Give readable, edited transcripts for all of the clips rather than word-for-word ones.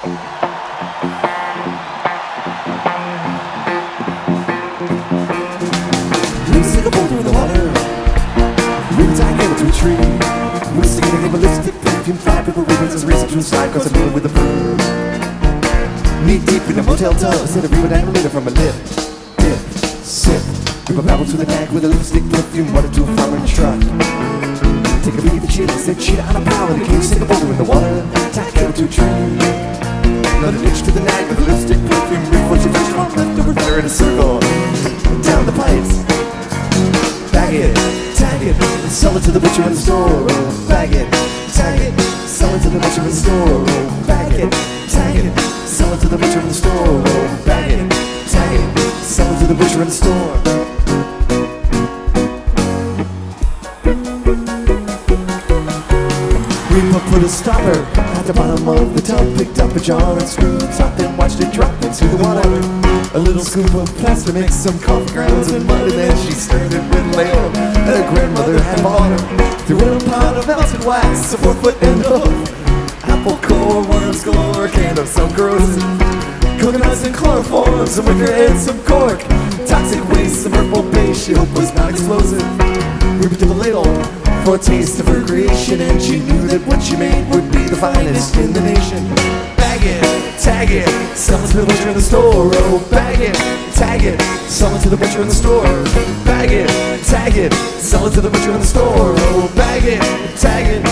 Stick a boulder in the water, roots I gave it to a tree. We stick it in a lipstick, perfume, fly, paper ribbons as a racing to a slide, cause I'm dealing with the bird. Knee deep in a motel tub, instead of ribbon and a litter from a lip. Dip, sip, rip a pebble to the neck with a lipstick, perfume, water to a farmer's truck. Take a beat of the cheetah, say cheetah on a plow, and the king stick a boulder in the water, tack it to a tree. Another itch to the neck with a lipstick, perfume, reef, what you fish from, left over there in a circle, down the pipes. Bag it, tag it, sell it to the butcher in the store. Oh, bag it, tag it, sell it to the butcher in the store. Oh, bag it, tag it, sell it to the butcher in the store. Oh, bag it, tag it, sell it to the butcher in the store. We put a stopper at the bottom of the tub, picked up a jar and screwed top, then watched it drop into the water. A little scoop of plaster mix, some coffee grounds and mud, and then she stirred it with ladle that her grandmother had bought her. Threw in a pot of melted wax, a 4-foot end of apple core, worms galore, a can of some corrosive coconuts and chloroform, some wicker and some cork, toxic waste, some herbal base she hoped was not explosive. Ruby took a ladle for a taste of her creation, and she knew that what she made would be the finest in the nation. Bag it, tag it, sell it to the butcher in the store. Oh, bag it, tag it, sell it to the butcher in the store. Bag it, tag it, sell it to the butcher in the store. Oh, bag it, tag it,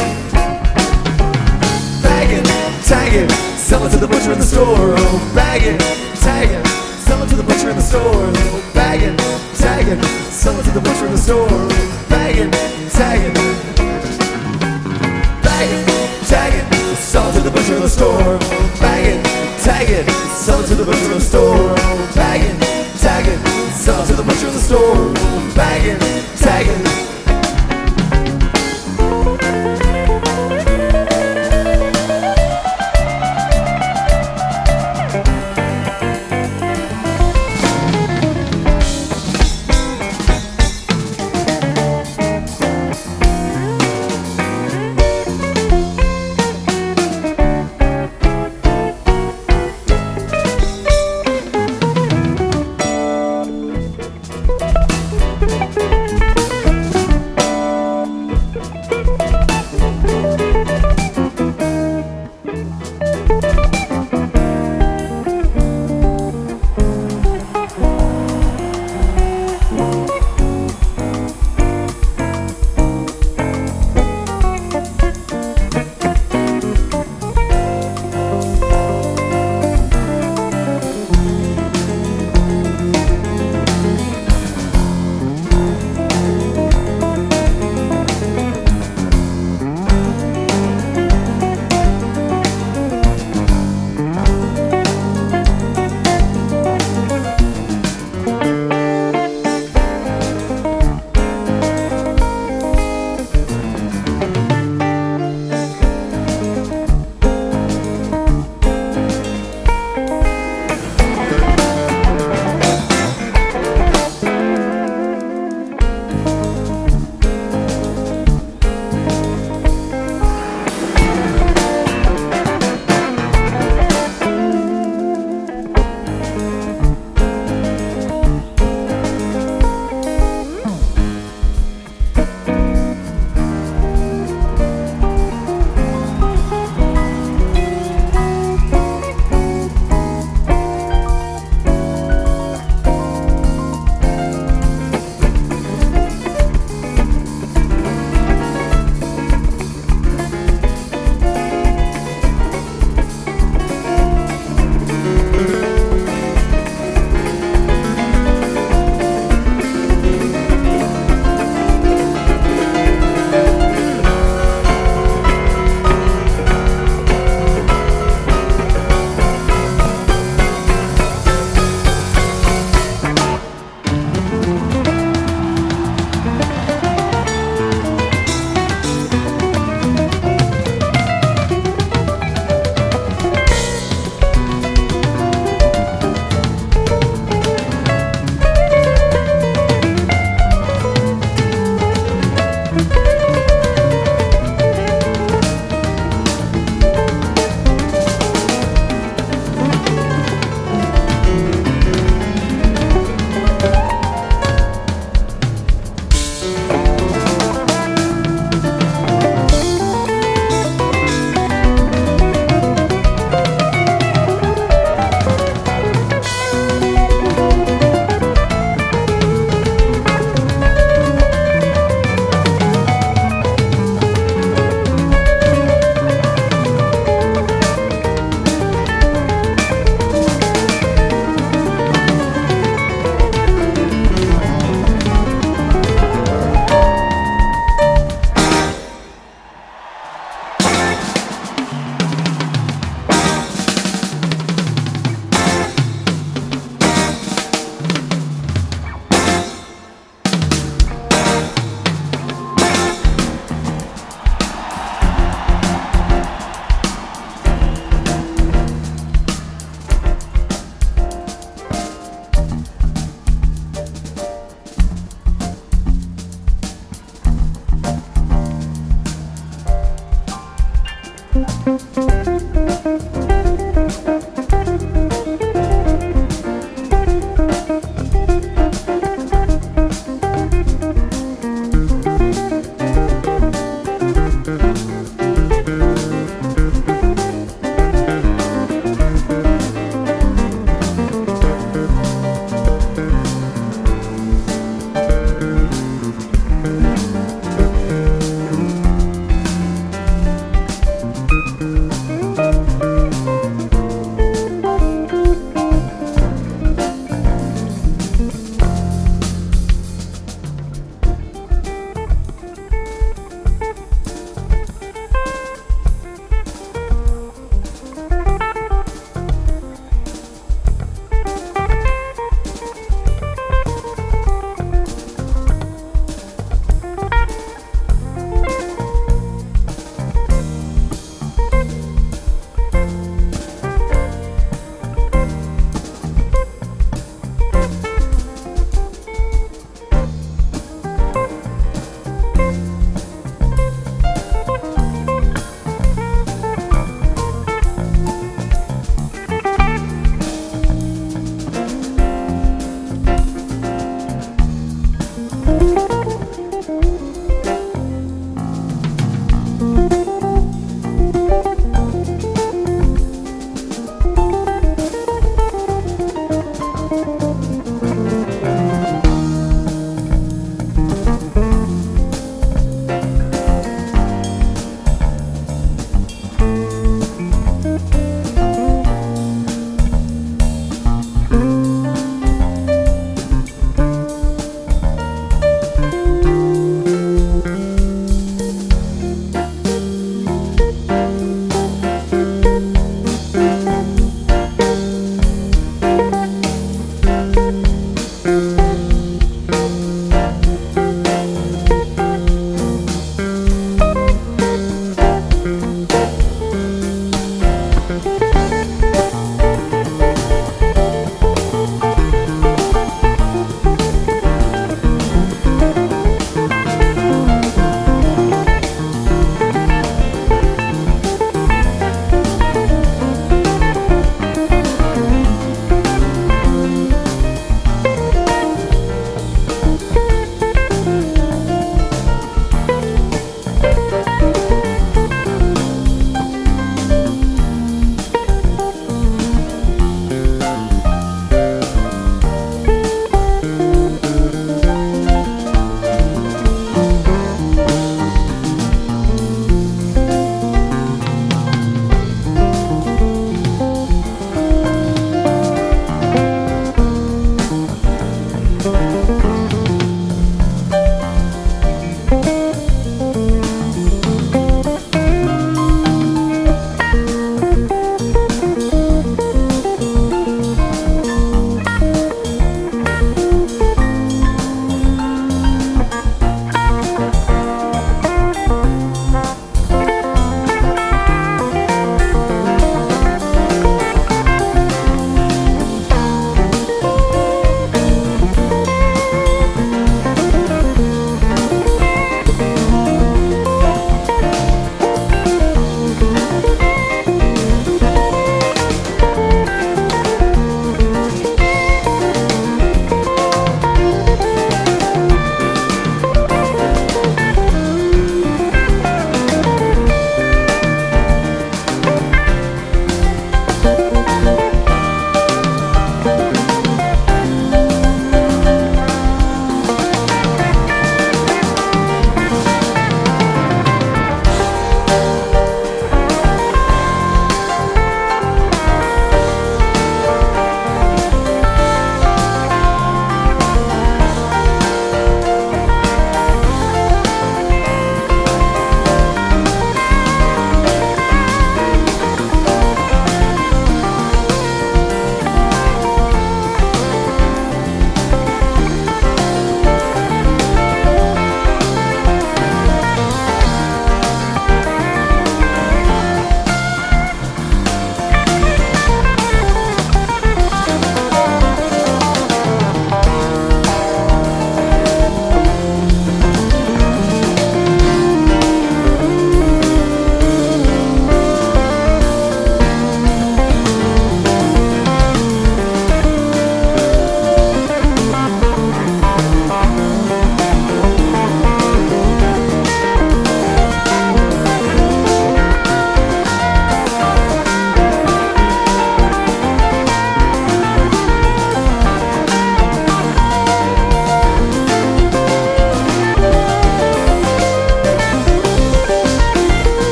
bag it, tag it, sell it to the butcher in the store. Oh, bag it, tag it, sell it to the butcher in the store. Oh, bag it, tag it, sell it to the butcher in the store. Bag it, tag it, bag it, tag it, sell it to the butcher in the store.